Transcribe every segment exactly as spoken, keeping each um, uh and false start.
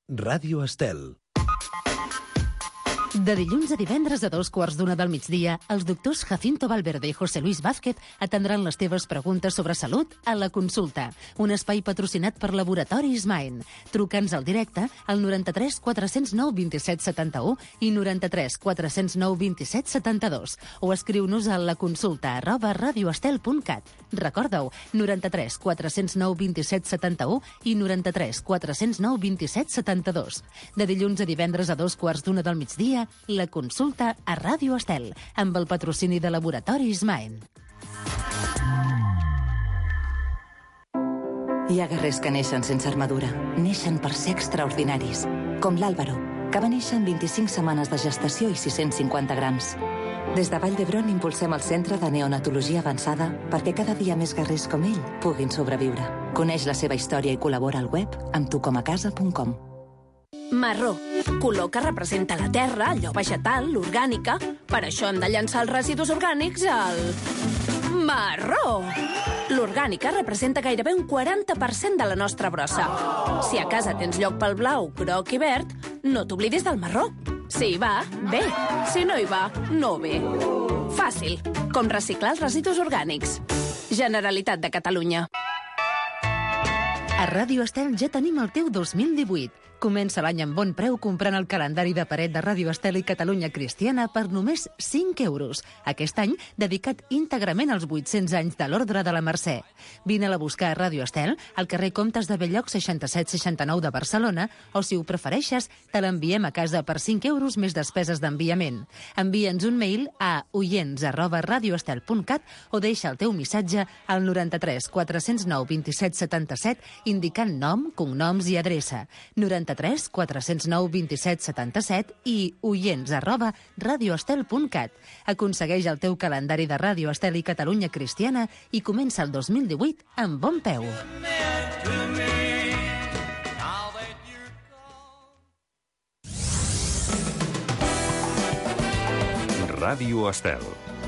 Ràdio Estel. De dilluns a divendres a dos quarts d'una del migdia, els doctors Jacinto Valverde i José Luis Vázquez atendran les teves preguntes sobre salut a La Consulta, un espai patrocinat per Laboratoris Maen. Truca'ns al directe al noranta-tres quatre-cents nou vint-i-set setanta-u i noranta-tres quatre-cents nou vint-i-set setanta-dos o escriu-nos a laconsulta arroba radioestel punt cat. Recorda-ho, noranta-tres quatre-cents nou vint-i-set setanta-u i noranta-tres quatre-cents nou vint-i-set setanta-dos. De dilluns a divendres a dos quarts d'una del migdia, La Consulta a Ràdio Estel, amb el patrocini de Laboratoris Maen. Hi ha guerrers que neixen sense armadura. Neixen per ser extraordinaris. Com l'Àlvaro, que va néixer en vint-i-cinc setmanes de gestació i sis-cents cinquanta grams. Des de Vall d'Hebron impulsem el Centre de Neonatologia Avançada perquè cada dia més guerrers com ell puguin sobreviure. Coneix la seva història i col·labora al web amb tu com a casa punt com. Marró, color que representa la terra, allò vegetal, l'orgànica. Per això hem de llançar els residus orgànics al marró. L'orgànica representa gairebé un quaranta per cent de la nostra brossa. Si a casa tens lloc pel blau, groc i verd, no t'oblidis del marró. Si hi va, bé. Si no hi va, no bé. Fàcil, com reciclar els residus orgànics. Generalitat de Catalunya. A Ràdio Estel ja tenim el teu dos mil divuit. Comença l'any amb bon preu comprant el calendari de paret de Ràdio Estel i Catalunya Cristiana per només cinc euros. Aquest any dedicat íntegrament als vuit-cents anys de l'Ordre de la Mercè. Vine-la a buscar a Ràdio Estel, al carrer Comtes de Belllloc seixanta-set seixanta-nou de Barcelona, o si ho prefereixes, te l'enviem a casa per cinc euros més despeses d'enviament. Envia'ns un mail a oients arroba radioestel punt cat o deixa el teu missatge al noranta-tres quatre-cents nou vint-i-set setanta-set indicant nom, cognoms i adreça. noranta-tres quatre-cents nou vint-i-set setanta-set i oients arroba radioestel punt cat. Aconsegueix el teu calendari de Ràdio Estel i Catalunya Cristiana i comença el dos mil divuit amb bon peu. Ràdio Estel.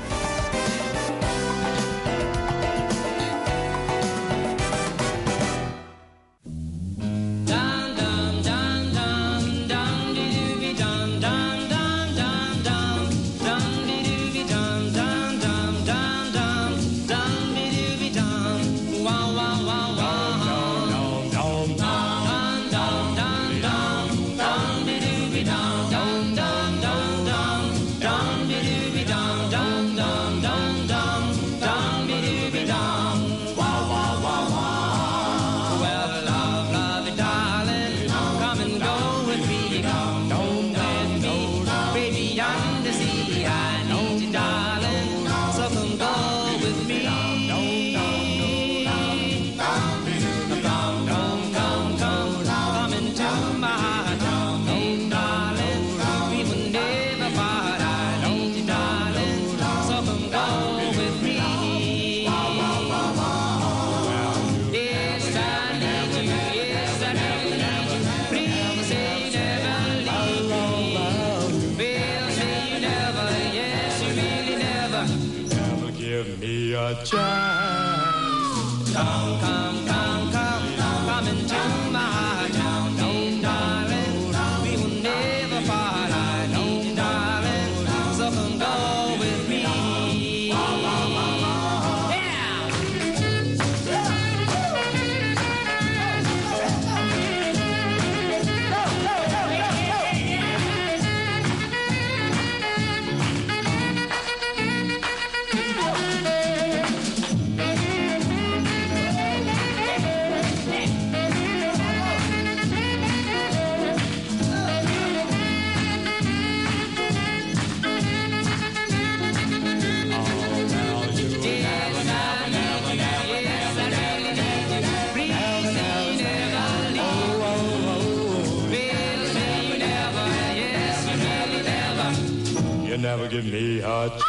Never give me a chop,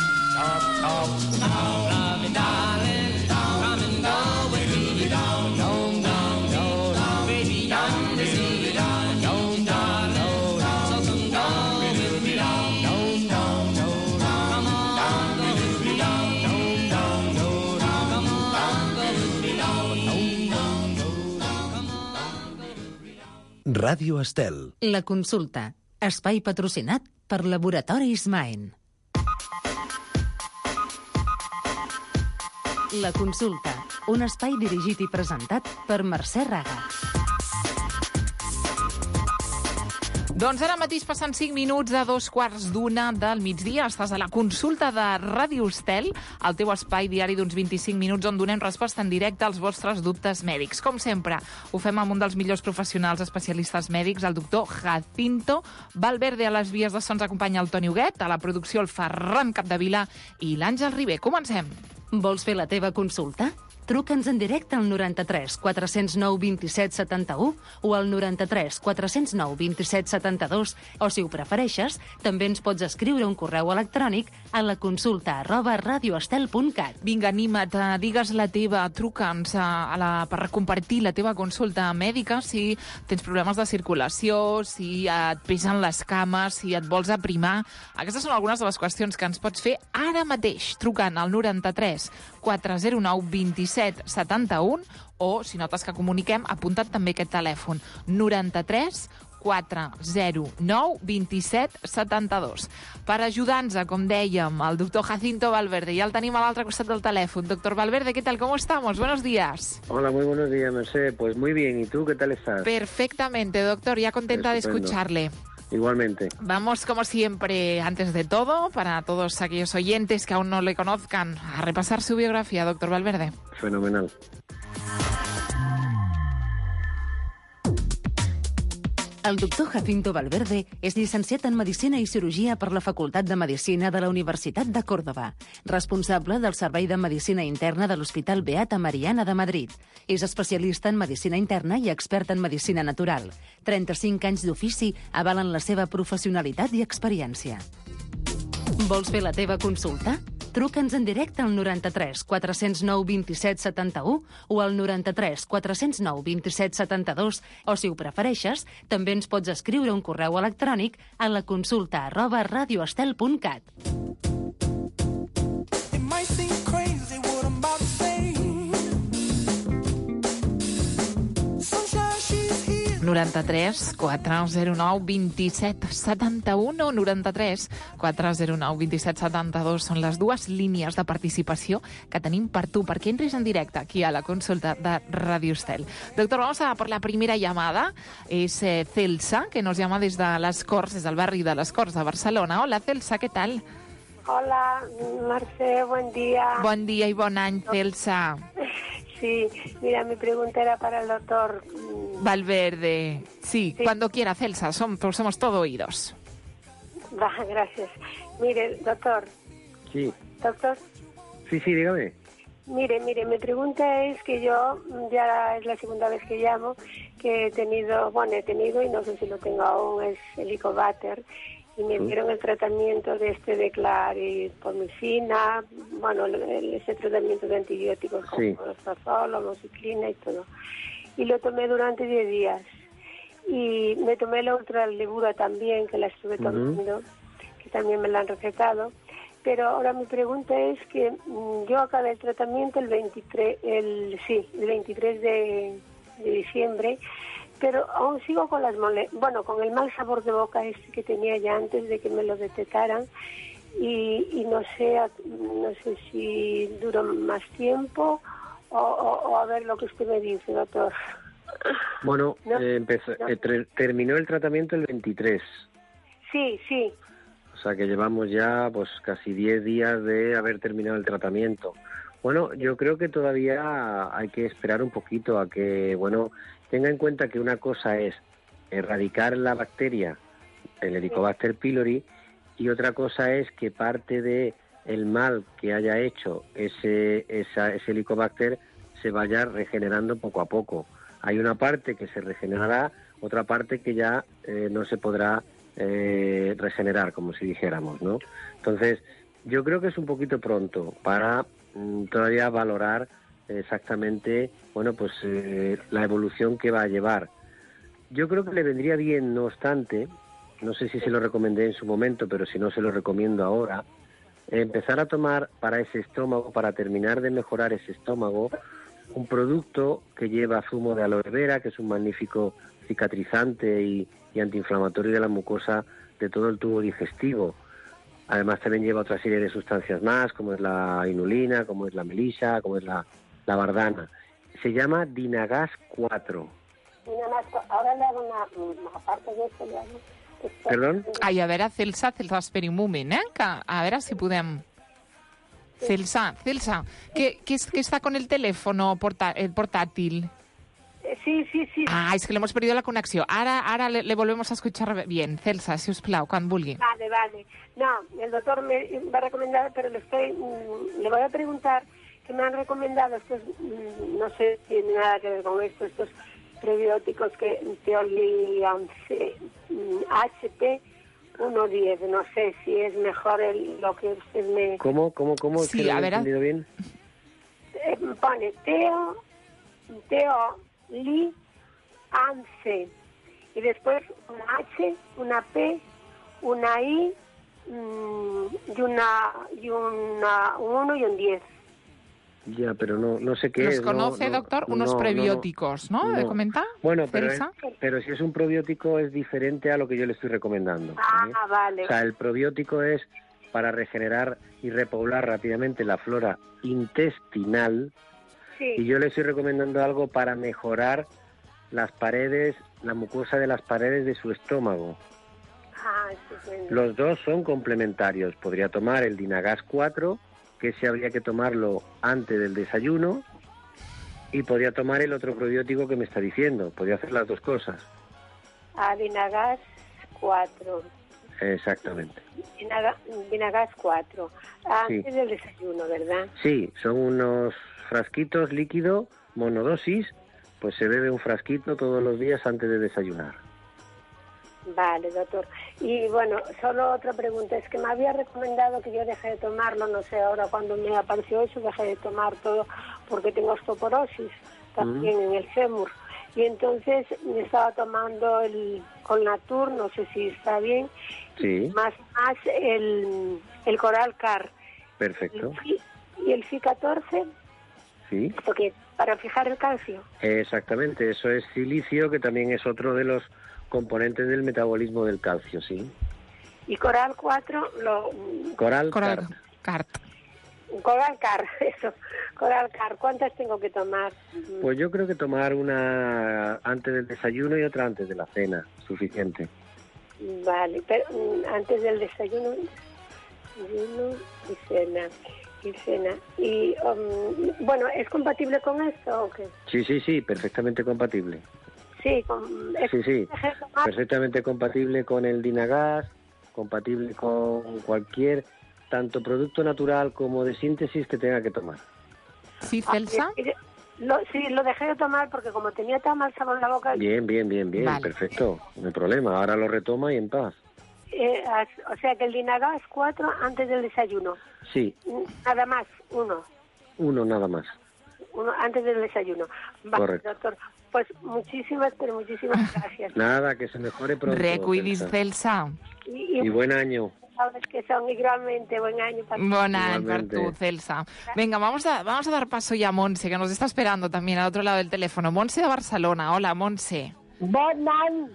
chop, chop. Love me, darling, come and go with me. Down, down, down, down, baby, down the sea. Down, down, down, so come go with me. Down, down, down, come on, go with me. Down, down, down, come on, go with me. Down, down, down, come on, go with me. Ràdio Estel. La consulta. Espai patrocinat per Laboratoris Maen. La consulta. Un espai dirigit i presentat per Mercè Raga. Doncs ara mateix passen cinc minuts a dos quarts d'una del migdia. Estàs a la consulta de Ràdio Estel, el teu espai diari d'uns vint-i-cinc minuts on donem resposta en directe als vostres dubtes mèdics. Com sempre, ho fem amb un dels millors professionals especialistes mèdics, el doctor Jacinto Valverde. A les vies de sons acompanya el Toni Huguet, a la producció el Ferran Capdevila i l'Àngel Ribé. Comencem. Vols fer la teva consulta? Truca'ns en directe al noranta-tres quatre zero nou vint-i-set setanta-u o al noranta-tres quatre zero nou vint-i-set setanta-dos, o si ho prefereixes, també ens pots escriure un correu electrònic a la consulta arroba radioestel punt cat. Vinga, anima't, digues la teva, truca'ns a, a la, per compartir la teva consulta mèdica si tens problemes de circulació, si et pesen les cames, si et vols aprimar. Aquestes són algunes de les qüestions que ens pots fer ara mateix, trucant al noranta-tres quatre zero nou vint-i-set setanta-u o, si notes que comuniquem, apunta't també aquest telèfon, noranta-tres quatre zero nou vint-i-set setanta-dos. Per ajudar-nos, com dèiem, el doctor Jacinto Valverde, ya el tenim a l'altre costat del telèfon. Doctor Valverde, ¿qué tal? ¿Cómo estamos? Buenos días. Hola, muy buenos días, Mercé. Pues muy bien. ¿Y tú qué tal estás? Perfectamente, doctor. Ya contenta Estupendo. de escucharle. Igualmente. Vamos, como siempre, antes de todo, para todos aquellos oyentes que aún no le conozcan, a repasar su biografía, doctor Valverde. Fenomenal. El doctor Jacinto Valverde és llicenciat en Medicina i Cirurgia per la Facultat de Medicina de la Universitat de Còrdova, responsable del Servei de Medicina Interna de l'Hospital Beata Mariana de Madrid. És especialista en Medicina Interna i expert en Medicina Natural. trenta-cinc anys d'ofici avalen la seva professionalitat i experiència. Vols fer la teva consulta? Truca'ns en directe al noranta-tres quatre zero nou vint-i-set setanta-u o al noranta-tres quatre zero nou vint-i-set setanta-dos, o si ho prefereixes, també ens pots escriure un correu electrònic a la consulta arroba radioestel punt cat. noranta-tres quatre zero nou vint-i-set setanta-u o noranta-tres quatre zero nou vint-i-set setanta-dos són les dues línies de participació que tenim per tu, perquè entris en directe aquí a la consulta de Radio Estel. Doctor, vamos a por la primera llamada. Es eh, Celsa, que nos llama desde Las Corts, desde el barrio de Las Corts de Barcelona. Hola, Celsa, ¿qué tal? Hola, Mercè, buen día. Buen día y bon any, Celsa. Sí, mira, mi pregunta era para el doctor Valverde. Sí, sí. Cuando quiera, Celsa, somos, somos todo oídos. Va, gracias. Mire, doctor. Sí. Doctor. Sí, sí, dígame. Mire, mire, mi pregunta es que yo, ya es la segunda vez que llamo, que he tenido, bueno, he tenido y no sé si lo tengo aún, es Helicobacter, y me dieron el tratamiento de este de claritromicina, bueno, ese tratamiento de antibióticos como sí. Losazol, amoxicilina y todo. Y lo tomé durante diez días. Y me tomé la ultralevura también, que la estuve tomando, uh-huh. que también me la han recetado. Pero ahora mi pregunta es que mmm, yo acabé el tratamiento el veintitrés, el, sí, el veintitrés de, de diciembre, pero aún sigo con las mole bueno, con el mal sabor de boca este que tenía ya antes de que me lo detectaran y, y no sé no sé si duró más tiempo o, o, o a ver lo que usted me dice, doctor. Bueno, ¿no? eh, empezó, no. eh, terminó el tratamiento el veintitrés. Sí, sí. O sea que llevamos ya pues casi diez días de haber terminado el tratamiento. Bueno, yo creo que todavía hay que esperar un poquito a que, bueno, tenga en cuenta que una cosa es erradicar la bacteria, el Helicobacter pylori, y otra cosa es que parte de el mal que haya hecho ese, esa, ese Helicobacter se vaya regenerando poco a poco. Hay una parte que se regenerará, otra parte que ya eh, no se podrá eh, regenerar, como si dijéramos, ¿no? Entonces, yo creo que es un poquito pronto para mm, todavía valorar exactamente, bueno, pues eh, la evolución que va a llevar. Yo creo que le vendría bien, no obstante, no sé si se lo recomendé en su momento, pero si no se lo recomiendo ahora, eh, empezar a tomar para ese estómago, para terminar de mejorar ese estómago, un producto que lleva zumo de aloe vera, que es un magnífico cicatrizante y, y antiinflamatorio de la mucosa de todo el tubo digestivo. Además también lleva otra serie de sustancias más, como es la inulina, como es la melisa, como es la, la bardana. Se llama Dynagas cuatro. Ahora le hago una, aparte de esto, le hago... Perdón? Ai, a veure, Celsa, Celsa, esperi un moment, eh? Que, a veure si podem... Celsa, Celsa, ¿qué, qué, es, ¿qué está con el teléfono porta, el portátil? Sí, sí, sí. Ah, es que le hemos perdido la conexión. Ahora, ahora le, le volvemos a escuchar bien. Celsa, si us plau, quan vulgui. Vale, vale. No, el doctor me va a recomendar, pero le estoy, le voy a preguntar que me han recomendado estos, no sé si tiene nada que ver con esto, estos prebióticos que Teolian H P uno diez, no sé si es mejor el, lo que usted me... ¿Cómo? ¿Cómo? ¿Cómo? Sí, ¿Que lo a he ver, entendido bien? Eh, pone Teo, Teo, Li, Ance, y después una H, una P, una I, mmm, y una, y una, un uno y un diez. Ya, pero no, no sé qué ¿Los es. conoce, no, no, doctor? Unos no, prebióticos, ¿no? no. ¿De comentar? Bueno, pero, es, Celsa. pero si es un probiótico es diferente a lo que yo le estoy recomendando. Ah, ¿eh? vale. O sea, el probiótico es para regenerar y repoblar rápidamente la flora intestinal, Sí. y yo le estoy recomendando algo para mejorar las paredes, la mucosa de las paredes de su estómago. Ah, estupendo. Los dos son complementarios. Podría tomar el Dynagas cuatro, que ese habría que tomarlo antes del desayuno, y podría tomar el otro probiótico que me está diciendo. Podría hacer las dos cosas. Ah, Dynagas cuatro. Exactamente. Dynaga- Dynagas cuatro. Antes Sí. del desayuno, ¿verdad? Sí, son unos frasquitos líquido, monodosis, pues se bebe un frasquito todos los días antes de desayunar. Vale, doctor. Y bueno, solo otra pregunta. Es que me había recomendado que yo deje de tomarlo, no sé, ahora cuando me apareció eso, dejé de tomar todo porque tengo osteoporosis también en el fémur. Y entonces me estaba tomando el Colnatur, no sé si está bien, Sí, más más el, el Coral Car. perfecto. Y el F I catorce, Sí, porque para fijar el calcio. exactamente. Eso es silicio, que también es otro de los componentes del metabolismo del calcio, sí. Y Coral cuatro, lo, Coral, Coral Cart. Cart. Coral Car, eso, Coral Car. ¿Cuántas tengo que tomar? Pues yo creo que tomar una antes del desayuno y otra antes de la cena, suficiente. Vale, pero mm, antes del desayuno, desayuno y cena, y cena. Y, um, bueno, ¿es compatible con esto o qué? Sí, sí, sí, perfectamente compatible. Sí, con, es- Sí, sí, dejé de tomar. perfectamente compatible con el Dynagas, compatible con cualquier, tanto producto natural como de síntesis que tenga que tomar. Sí, Ah, Celsa. es que lo, sí, lo dejé de tomar porque como tenía tan mal sabor en la boca, Bien, bien, bien, bien, Vale. perfecto, no hay problema. Ahora lo retoma y en paz. eh, as- o sea que el Dynagas cuatro antes del desayuno. Sí, Nada más, uno. uno nada más. Uno antes del desayuno. Vale, Correcto. doctor. Pues muchísimas, pero muchísimas gracias. Nada, que se mejore pronto. Recuidis, Celsa. Celsa. Y, Y buen año. sabes que son igualmente buen año para Bon any per Igualmente. tu, Celsa. Venga, vamos a, vamos a dar paso ya a Monse, que nos está esperando también al otro lado del teléfono. Monse de Barcelona. Hola, Monse. Bon any.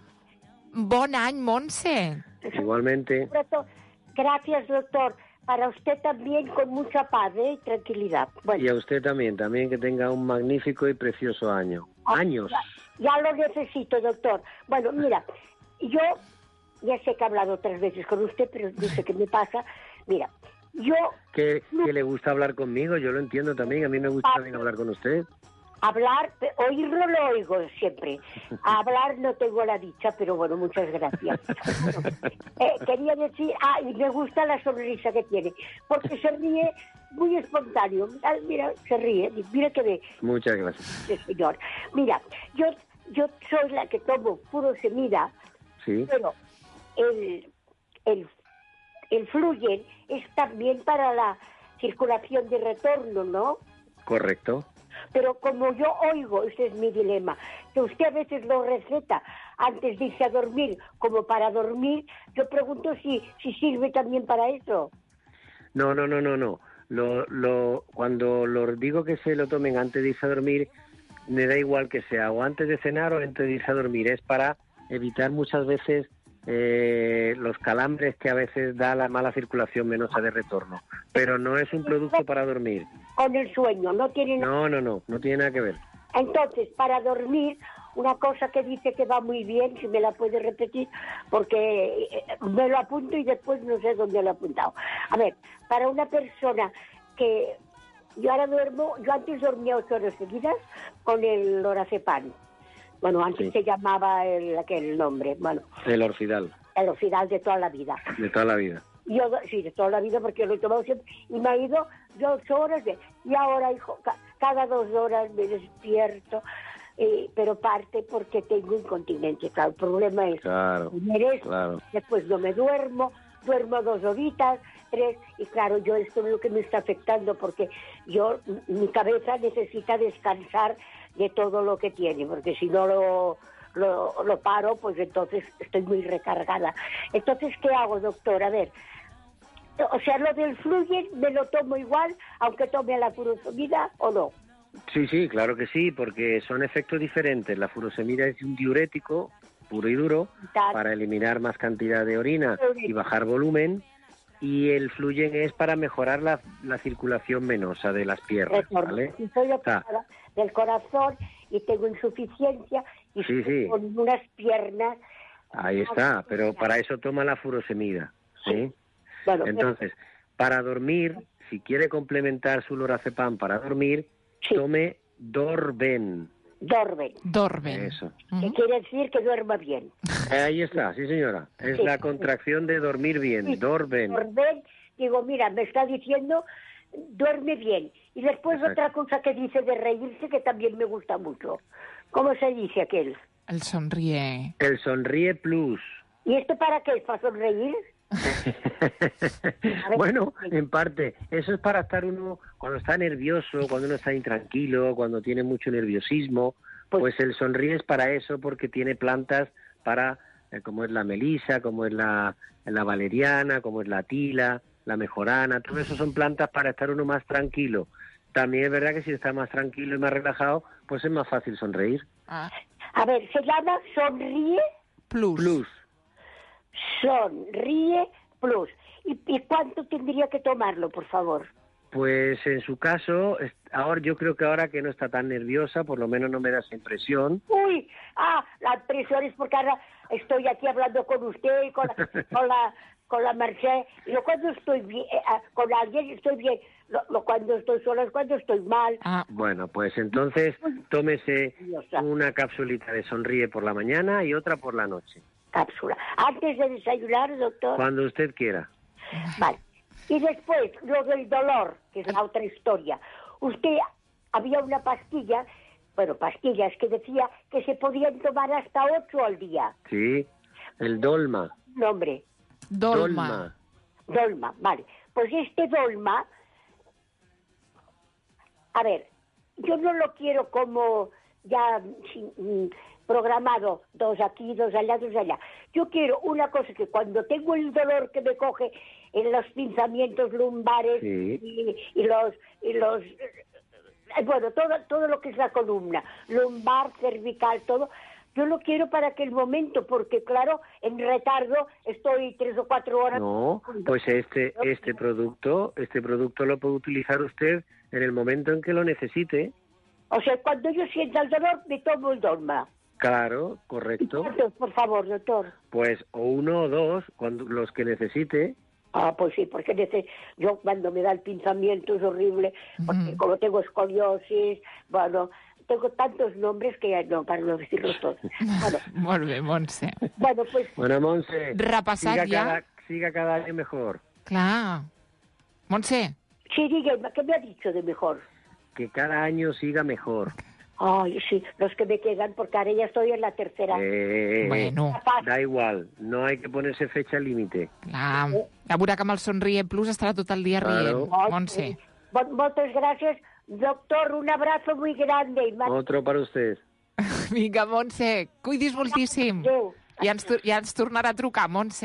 Bon any, Monse. Igualmente. Sobre todo, gracias, doctor. Para usted también con mucha paz, ¿eh? Y tranquilidad. Bueno, Y a usted también, también que tenga un magnífico y precioso año. Años. ya, ya lo necesito, doctor. Bueno, mira, yo ya sé que he hablado otras veces con usted, pero no sé qué me pasa. Mira, yo Que, que le gusta hablar conmigo, yo lo entiendo también. A mí me gusta también hablar con usted. hablar, pe- oírlo lo oigo siempre. Hablar no tengo la dicha, pero bueno, muchas gracias. Eh, quería decir, ah, y me gusta la sonrisa que tiene, porque se ríe muy espontáneo. Ah, mira, se ríe, mira que ve, Muchas gracias. sí, señor. Mira, yo, yo soy la que tomo puro semilla, Sí, pero el, el, el fluyen es también para la circulación de retorno, ¿no? correcto. Pero como yo oigo, ese es mi dilema, que usted a veces lo receta antes de irse a dormir, como para dormir, yo pregunto si, si sirve también para eso. No, no, no, no, no. lo, lo, cuando los digo que se lo tomen antes de irse a dormir, me da igual que sea o antes de cenar o antes de irse a dormir. Es para evitar muchas veces eh, los calambres que a veces da la mala circulación venosa de retorno. Pero no es un producto para dormir. Con el sueño, no tiene nada. No, no, no, no tiene nada que ver. Entonces, para dormir, una cosa que dice que va muy bien, si me la puede repetir, porque me lo apunto y después no sé dónde lo he apuntado. A ver, para una persona que... Yo ahora duermo, yo antes dormía ocho horas seguidas con el lorazepam. Bueno, antes Sí. se llamaba el, aquel nombre, bueno, El Orfidal, el Orfidal de toda la vida. de toda la vida. Yo, sí, de toda la vida, porque lo he tomado siempre, y me ha ido yo ocho horas, de, y ahora, hijo, ca- cada dos horas me despierto, eh, pero parte porque tengo incontinencia. Claro, el problema es, Claro, primero es, claro. después no me duermo, duermo dos horitas, tres, y claro, yo esto es lo que me está afectando, porque yo, mi cabeza necesita descansar de todo lo que tiene, porque si no lo... Lo, lo paro, pues entonces estoy muy recargada. Entonces, ¿qué hago, doctor? A ver, o sea, lo del Fluyen me lo tomo igual, aunque tome la furosemida o no. Sí, sí, claro que sí, porque son efectos diferentes. La furosemida es un diurético puro y duro Tal. para eliminar más cantidad de orina y bajar volumen, y el Fluyen es para mejorar la, la circulación venosa de las piernas, Retorno. ¿vale? Si soy Está. operada del corazón y tengo insuficiencia y Sí, estoy sí. con unas piernas... Ahí está, pero para eso toma la furosemida, ¿sí? Bueno, Entonces, para dormir, si quiere complementar su lorazepam para dormir, Sí. tome Dorben. Dormen, Dormen. Eso. que quiere decir que duerma bien. Ahí está, sí señora. Es Sí. la contracción de dormir bien, Sí, Dorben. Dormen, digo, mira, me está diciendo, duerme bien. Y después Exacto. otra cosa que dice de reírse, que también me gusta mucho. ¿Cómo se dice aquel? El sonríe. El Sonríe Plus. ¿Y esto para qué? ¿Para sonreír? Bueno, en parte, eso es para estar uno, cuando está nervioso, cuando uno está intranquilo, cuando tiene mucho nerviosismo, Pues- pues el Sonríe es para eso, porque tiene plantas para, eh, como es la melisa, como es la, la valeriana, como es la tila, la mejorana, todo eso son plantas para estar uno más tranquilo. También es verdad que si está más tranquilo y más relajado, pues es más fácil sonreír. Ah, A ver, se llama Sonríe, plus. Plus. Sonríe Plus. ¿Y, y cuánto tendría que tomarlo, por favor? Pues en su caso, es- ahora yo creo que ahora que no está tan nerviosa, por lo menos no me da esa impresión. Uy, ah, la presión es porque ahora estoy aquí hablando con usted y con la, con la, con la Merced. Y yo cuando estoy bien, eh, ah, con alguien estoy bien. Lo, lo cuando estoy sola es cuando estoy mal. Ah, Bueno, pues entonces tómese Nerviosa. una capsulita de Sonríe por la mañana y otra por la noche, Cápsula. Antes de desayunar, doctor. cuando usted quiera. Vale. Y después, lo del dolor, que es la otra historia. Usted, había una pastilla, bueno, pastillas que decía que se podían tomar hasta ocho al día. Sí, el Dolma. Nombre, dolma. Dolma, vale. Pues este Dolma, a ver, yo no lo quiero como ya sin- mm, programado, dos aquí, dos allá, dos allá. Yo quiero una cosa que cuando tengo el dolor que me coge en los pinzamientos lumbares Sí. y, y los y los eh, bueno, todo todo lo que es la columna, lumbar, cervical, todo, yo lo quiero para aquel momento, porque claro, en retardo estoy tres o cuatro horas. No, pues este este producto, este producto lo puede utilizar usted en el momento en que lo necesite. O sea, cuando yo sienta el dolor, me tomo el Dolma. Claro, ¿Y correcto. cuántos, por favor, doctor? Pues o uno o dos, cuando los que necesite. Ah, pues sí, porque nece- yo cuando me da el pinzamiento es horrible, porque Ujú. como tengo escoliosis, bueno, tengo tantos nombres que ya no, para no decirlos todos. Bueno, Molt bé, Montse. bueno, pues Bueno, Monse, Repassat siga ja. cada, siga cada año mejor. Clar. Montse, sí, dígame, ¿qué me ha dicho de mejor? Que cada año siga mejor. Ay, sí, los que me quedan, porque ahora ya estoy en la tercera. Eh, bueno, Da igual, no hay que ponerse fecha límite. clar. Ja veurà que amb el Sonríe Plus estarà tot el dia Claro. rient. Montse. sí. Mo- Muchas gracias, doctor, un abrazo muy grande. y más- Otro para usted. Vinga, Montse, cuidis moltíssim. Adéu. Ja ens, tor- ja ens tornarà a trucar, Montse.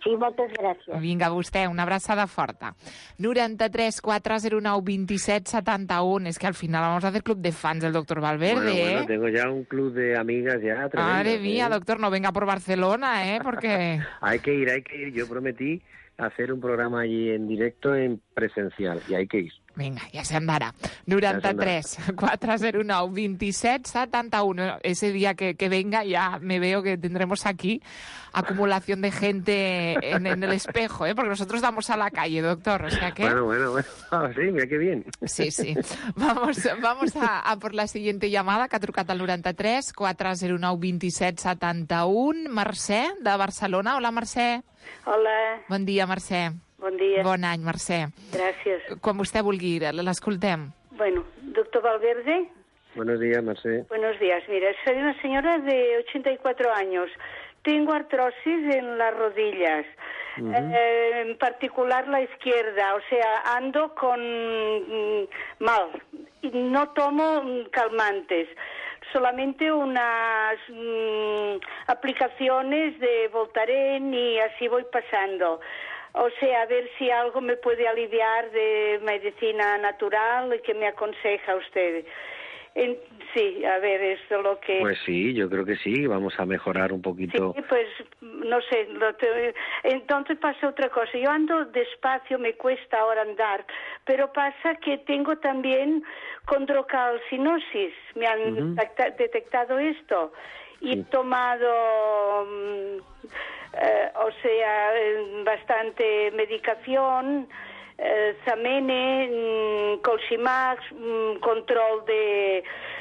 Sí, moltes gràcies. Vinga, vostè, una abraçada forta. noranta-tres quatre zero nou veintisiete setenta y uno. Es que al final vamos a hacer club de fans del doctor Valverde, bueno, ¿eh? Bueno, tengo ya un club de amigas ya tremendas. Madre mía, ¿eh? doctor, no venga por Barcelona, ¿eh? Porque... hay que ir, hay que ir. Yo prometí hacer un programa allí en directo, en presencial, y hay que ir. Vinga, ja s'andarà. noranta-tres quatre zero nou veintisiete setenta y uno. Ese día que, que venga ya me veo que tendremos aquí acumulación de gente en, en el espejo, ¿eh? Porque nosotros damos a la calle, doctor. O sea que... Bueno, bueno, bueno. Ah, sí, mira qué bien. Sí, sí. Vamos, vamos a, a por la siguiente llamada, que ha trucat al noranta-tres quatre zero nou veintisiete setenta y uno. Mercè, de Barcelona. Hola, Mercè. Hola. Bon dia, Mercè. Bon dia. Bon any, Mercè. Gràcies. Quan vostè vulgui, l'escoltem. Bueno, doctor Valverde. Buenos días, Mercè. Buenos días. Mira, soy una señora de ochenta y cuatro años. Tengo artrosis en las rodillas, uh-huh. eh, en particular la izquierda, o sea, ando con mm, mal. Y no tomo mm, calmantes, solamente unas mm, aplicaciones de Voltaren y así voy pasando. O sea, a ver si algo me puede aliviar de medicina natural y que me aconseja usted. En, sí, a ver, esto es lo que... Pues sí, yo creo que sí, vamos a mejorar un poquito. Sí, pues, no sé, lo te... entonces pasa otra cosa. Yo ando despacio, me cuesta ahora andar, pero pasa que tengo también condrocalcinosis. Me han uh-huh. detecta- detectado esto. Y sí. He tomado, um, eh, o sea, bastante medicación... Eh, Zamene, mm, Colsimax, mm, control de,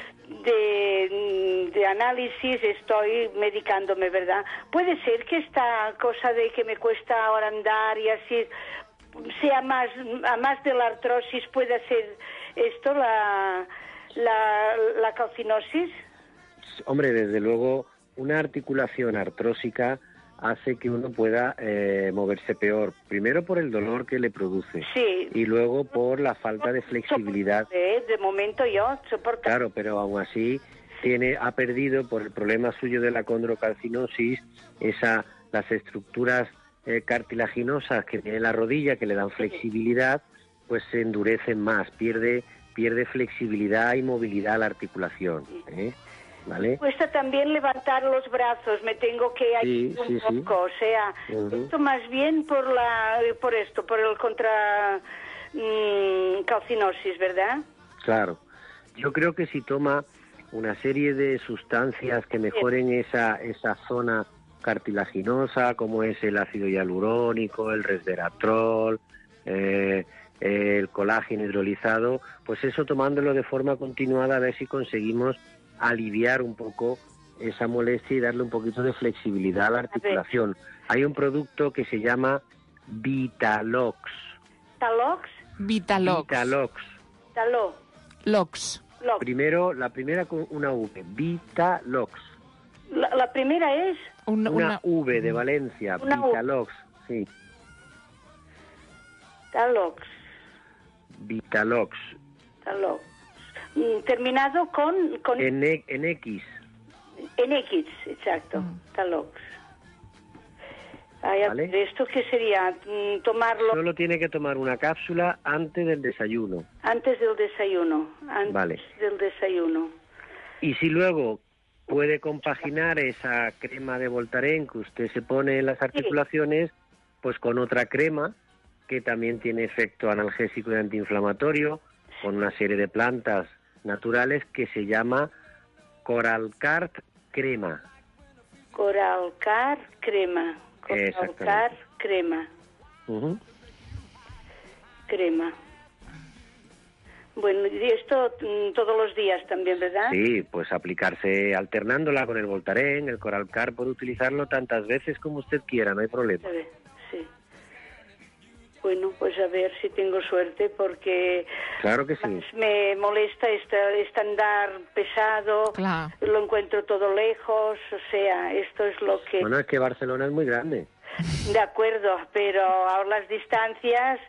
de, de análisis, estoy medicándome, ¿verdad? Puede ser que esta cosa de que me cuesta ahora andar y así, sea más, a más de la artrosis, puede ser esto, la, la, la calcinosis. Hombre, desde luego, una articulación artrósica hace que uno pueda eh, moverse peor. Primero por el dolor que le produce. Sí. Y luego por la falta de flexibilidad. De, de momento yo soporto. Claro, pero aún así tiene, ha perdido por el problema suyo de la condrocalcinosis esa, las estructuras eh, cartilaginosas que tiene la rodilla, que le dan flexibilidad, pues se endurecen más, pierde, pierde flexibilidad y movilidad a la articulación, ¿eh? ¿Vale? Cuesta también levantar los brazos, me tengo que ayudar sí, un sí, poco, sí. O sea, uh-huh. Esto más bien por la, por esto, por el contra mmm, calcinosis, ¿verdad? Claro, yo creo que si toma una serie de sustancias que mejoren sí. esa, esa zona cartilaginosa, como es el ácido hialurónico, el resveratrol, eh, el colágeno hidrolizado, pues eso tomándolo de forma continuada a ver si conseguimos aliviar un poco esa molestia y darle un poquito de flexibilidad a la articulación. Hay un producto que se llama Vitalox. ¿Talox? Vitalox. Vitalox. Talo. Lox. Lox. Primero, la primera con una V. Vitalox. La, la primera es... Una, una, una V de Valencia. Una Vitalox, sí. Talox. Vitalox. Talox. Terminado con... con... En, e, en X. En X, exacto. Mm. Talox. Ay, ¿vale? ¿Esto qué sería? Tomarlo... Solo tiene que tomar una cápsula antes del desayuno. Antes del desayuno. Antes vale. del desayuno. Y si luego puede compaginar esa crema de Voltaren que usted se pone en las articulaciones, sí. pues con otra crema que también tiene efecto analgésico y antiinflamatorio, con una serie de plantas naturales que se llama Coralcart crema. Coralcart crema. Coralcart crema. Uh-huh. Crema. Bueno, y esto mm, todos los días también, ¿verdad? Sí, pues aplicarse alternándola con el Voltaren, el Coralcart, puede utilizarlo tantas veces como usted quiera, no hay problema. Sí. Bueno, pues a ver si tengo suerte, porque claro que sí. Me molesta este, este andar pesado, claro. Lo encuentro todo lejos, o sea, esto es lo que... Bueno, es que Barcelona es muy grande. De acuerdo, pero a las distancias,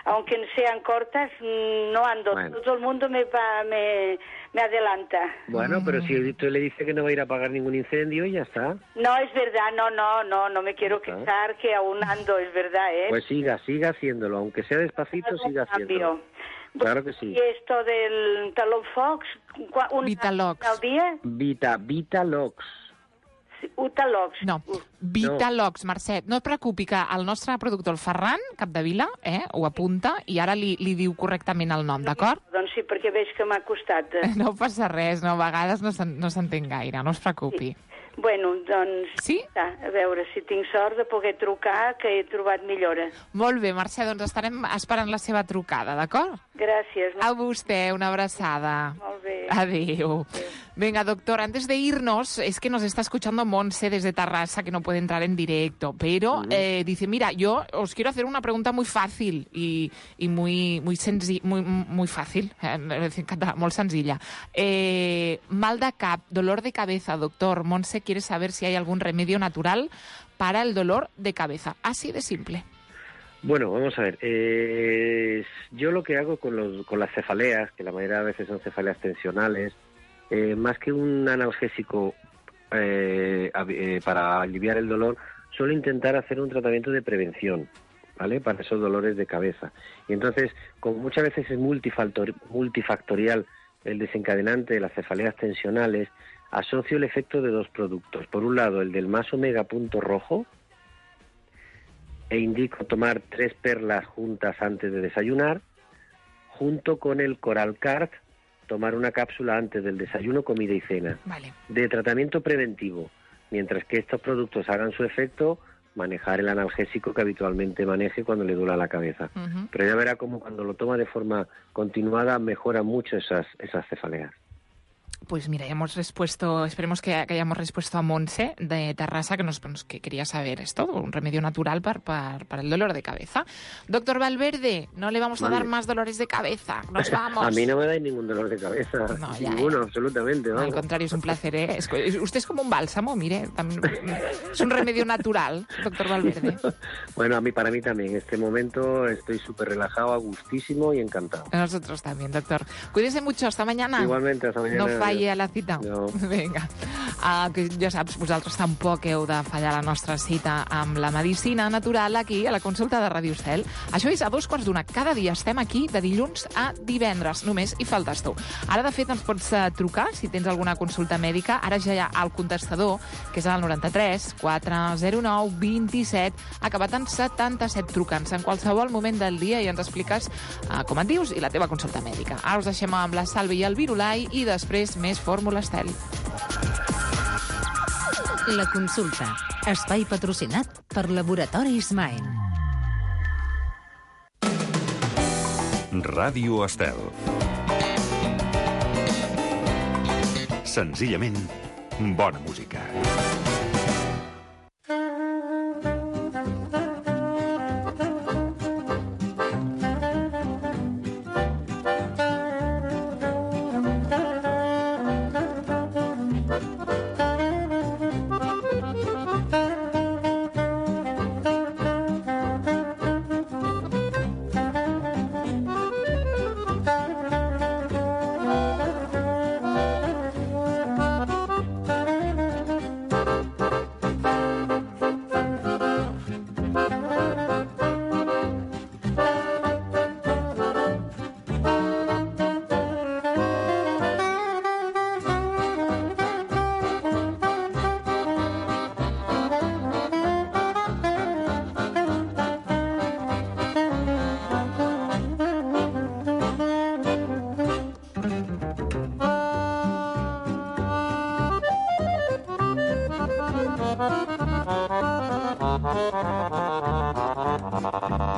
aunque sean cortas, no ando. Bueno. Todo el mundo me, va, me, me adelanta. Bueno, pero si usted le dice que no va a ir a apagar ningún incendio, ya está. No, es verdad, no, no, no, no me quiero quejar que aún ando, es verdad, ¿eh? Pues siga, siga haciéndolo, aunque sea despacito, siga haciéndolo. Claro que sí. ¿Y esto del Talonfox? Un Vitalox. al dia? Vita, Vitalox. Utalox. No, Vitalox, Mercè. No et preocupi que el nostre productor, el Ferran Capdevila, eh, ho apunta i ara li, li diu correctament el nom, d'acord? Doncs sí, perquè veig que m'ha costat. No passa res, no, a vegades no s'entén gaire, no es preocupi. Sí. Bueno, doncs, sí? a veure si tinc sort de poder trucar, que he trobat millora. Molt bé, Mercè, doncs estarem esperant la seva trucada, d'acord? Gràcies. A vostè, una abraçada. Molt bé. Adéu. Adéu. Venga, doctor, antes de irnos, es que nos está escuchando Monse desde Tarrasa, que no puede entrar en directo, pero eh, dice, mira, yo os quiero hacer una pregunta muy fácil y, y muy, muy, senzi muy, muy fácil, eh, muy sencilla. Eh, mal de cap, dolor de cabeza, doctor. Monse quiere saber si hay algún remedio natural para el dolor de cabeza. Así de simple. Bueno, vamos a ver. Eh, yo lo que hago con, los, con las cefaleas, que la mayoría de veces son cefaleas tensionales, eh, más que un analgésico eh, eh, para aliviar el dolor, suelo intentar hacer un tratamiento de prevención, ¿vale? Para esos dolores de cabeza. Y entonces, como muchas veces es multifactorial el desencadenante de las cefaleas tensionales, asocio el efecto de dos productos. Por un lado, el del más omega punto rojo, e indico tomar tres perlas juntas antes de desayunar, junto con el Coral Card, tomar una cápsula antes del desayuno, comida y cena. Vale. De tratamiento preventivo, mientras que estos productos hagan su efecto, manejar el analgésico que habitualmente maneje cuando le duela la cabeza. Uh-huh. Pero ya verá cómo cuando lo toma de forma continuada mejora mucho esas, esas cefaleas. Pues mira, hemos respuesto, esperemos que, que hayamos respuesto a Monse de Tarrasa, que nos que quería saber esto, un remedio natural para, para, para el dolor de cabeza. Doctor Valverde, no le vamos a vale. dar más dolores de cabeza, nos vamos. A mí no me dais ningún dolor de cabeza, no, ya, ninguno, eh. absolutamente. No, al contrario, es un placer, ¿eh? Es, es, usted es como un bálsamo, mire, también, es un remedio natural, doctor Valverde. Bueno, a mí, para mí también, en este momento estoy súper relajado, a gustísimo y encantado. Nosotros también, doctor. Cuídese mucho, hasta mañana. Igualmente, hasta mañana. No falli a la cita. No. Vinga. Uh, que ja saps, vosaltres tampoc heu de fallar la nostra cita amb la medicina natural aquí a la consulta de Ràdio Estel. Això és a dos quarts d'una. Cada dia estem aquí de dilluns a divendres. Només hi faltes tu. Ara, de fet, ens pots uh, trucar si tens alguna consulta mèdica. Ara ja hi ha el contestador, que és el noranta-tres quatre zero nou vint-i-set, acabat en setanta-set. Truca'ns en qualsevol moment del dia i ens expliques uh, com et dius i la teva consulta mèdica. Ara us deixem amb la Salvi i el Virulai i després més Fórmula Estel. La consulta. Espai patrocinat per Laboratoris Maen. Ràdio Estel. Senzillament, bona música. Thank you.